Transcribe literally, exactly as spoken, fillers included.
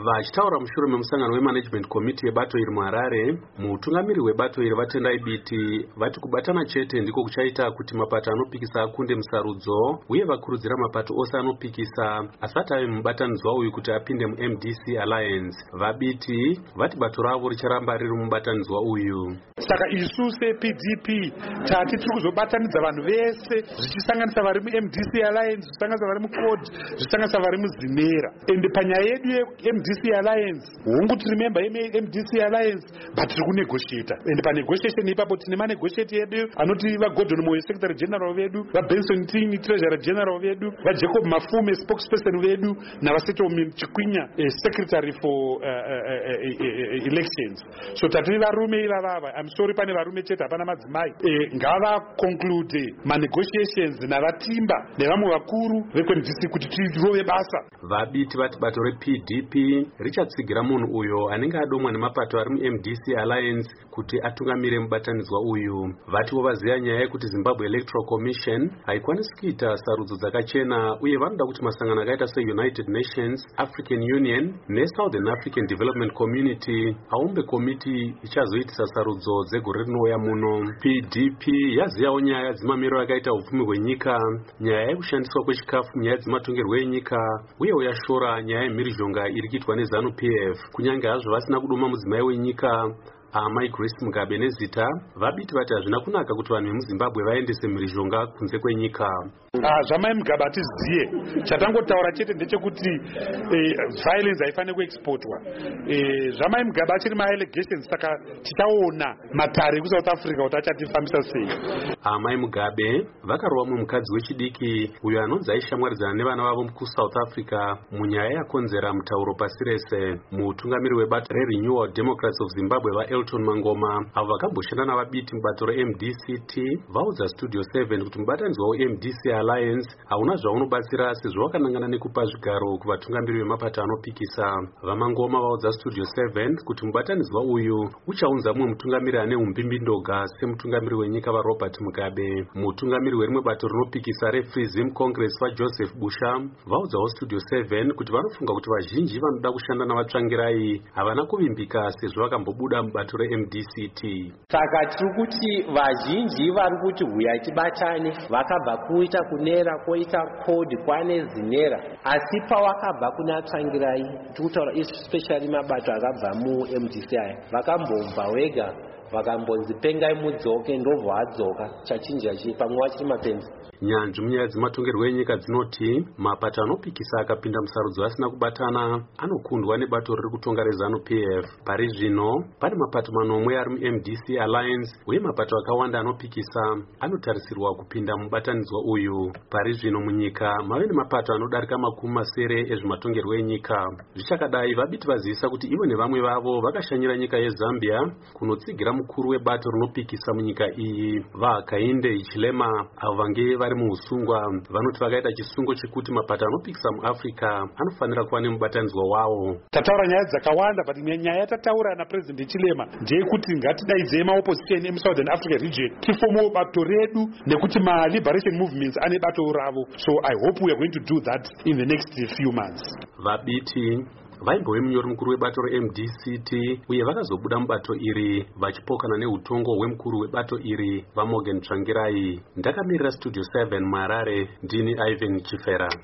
Vachitaura mushure memusangano wemanagement committee yebato iri muHarare, mutungamiri webato iri vatendai biti vati kubatana chete ndiko kuchaita kuti mapato anopikisa akunde musarudzo, uye vakurudzira mapato ose anopikisa asati ave mubatanidzwa uyu kuti apinde mu-M D C Alliance. Vabiti vati bato ravo richaramba riri mubatanidzwa uyu. Saka isu se-P D P tati tiri kuzobatanidza vanhu vese zvichisanganisa vari mu-M D C Alliance, zvichisanganisa vari mu-CORD, zvichisanganisa vari muZimera. Ende panyaya yedu ye-M D C Alliance, hongu tiri member ye-M D C Alliance, but tiri kunegotiata. Ende panegotiation ipapo tine manegotiate yedu anoti vaGordon Moyo Secretary General vedu, vaBenson Tini Treasurer General vedu, vaJacob Mafume Spokesperson vedu, navaSettlement Chikwinya eh, Secretary for uh, uh, uh, uh, elections. So tati varume ivavava, I'm sorry pane varume chete hapana madzimai, eh, ngava conclude manegotiations navatimba nevamwe vakuru veku-M D C kuti tirove basa. Vabiti vati bato re-P D P richatsigira munhu uyo anenge adomwa nemapato ari mu-M D C Alliance kuti atungamire mubatanidzwa uyu. Vatiwo vaziva nyaya yekuti Zimbabwe Electoral Commission haikwanisi kuita sarudzo dzakachena, uye vanoda kuti masangano akaita se-United Nations, African Union neSouthern African Development Community aumbe komiti ichazoitisa sarudzo dzegore rinouya muno. P D P yazivawo nyaya dzemamiriro akaita upfumi hwenyika, nyaya yekushandiswa kwechikafu munyaya dzematongerwo enyika, uye yashora nyaya yemhirizhonga iri kuitwa neZANU P F. Kunyange hazvo vasina kuduma mudzimai wenyika Amai Grace Mugabe nezita, vabiti vati hazvina kunaka kuti vanhu vemuZimbabwe vaendese mhirizhonga kunze kwenyika. Ah, zvamai Mugabe atiziye, chatangotaura chete ndechekuti eh, violence haifaniri kuexportwa. Eh, zvamai Mugabe achiri ma-allegations, saka tichaona matare kuSouth Africa kuti achatifambisa sei. Amai Mugabe vakarova mumwe mukadzi wechidiki uyo anonzi aishamwaridzana nevana vavo kuSouth Africa munyaya yakonzera mutauro pasi rese. Mutungamiri webato reRenewal Democrats of Zimbabwe vaElton Mangoma avo vakamboshanda navabiti mubato reM D C T vaudza Studio seven kuti mubatanidzwa weM D C Alliance hauna zvaunobatsira sezvo wakanangana nekupa zvigaro kuvatungamiri vemapato anopikisa. VaMangoma vaudza Studio seven kuti mubatanidzwa uyu uchaunza mumwe mutungamiri ane umbimbindoga semutungamiri wenyika vaRobert Mugabe. Mutungamiri werimwe bato rinopikisa reFree Zim Congress vaJoseph Busha vaudzawo Studio seven kuti vanofunga kuti vazhinji vanoda kushanda navatsvangirai havana kuvimbika sezvo vakambobuda mubato reM D C T. Saka tiri kuti vazhinji vari kuti huyai tibatane, vakabva kuita kunera koita CORD kwane Zimera, asi pawakabva kuna Tsvangirai tikutaura especially mabato akabva mu-M D C aya vakambobva wega vakambonzi pengai mudzoke ndobva adzoka chachinja chii pamwe wachiri mapenzi. Nyanzvi munyaya dzematongerwo enyika dzinoti mapato anopikisa akapinda musarudzo asina kubatana anokundwa nebato riri kutonga reZANU P F. Pari zvino pane mapato manomwe ari mu-M D C Alliance, uye mapato akawanda anopikisa anotarisirwa kupinda mubatanidzwa uyu. Pari zvino munyika mave nemapato anodarika makumi masere ezvematongerwo enyika. Zvichakadai vabiti vazivisa kuti ivo nevamwe vavo vakashanyira nyika yeZambia kunotsigira mukuru webato rinopikisa munyika iyi vaHakainde Hichilema avo vange vari muusungwa. Vanoti vakaita chisungo chekuti mapato anopikisa muAfrica anofanira kuva nemubatanidzwa wavo. Tataura nyaya dzakawanda, but nyaya yatataura naPresident Hichilema ndeyekuti ngatidaidzei maopposition emuSouthern Africa region tifomewo bato redu nekuti ma-liberation movements ane bato ravo. So I hope we are going to do that in the next few months. Vabiti vaimbove munyori mukuru webato reM D C T uye vakazobuda mubato iri vachipokana neutongo hwemukuru webato iri vaMorgan Tsvangirai. Ndakamirira Studio seven muHarare, ndini Ivan Chifera.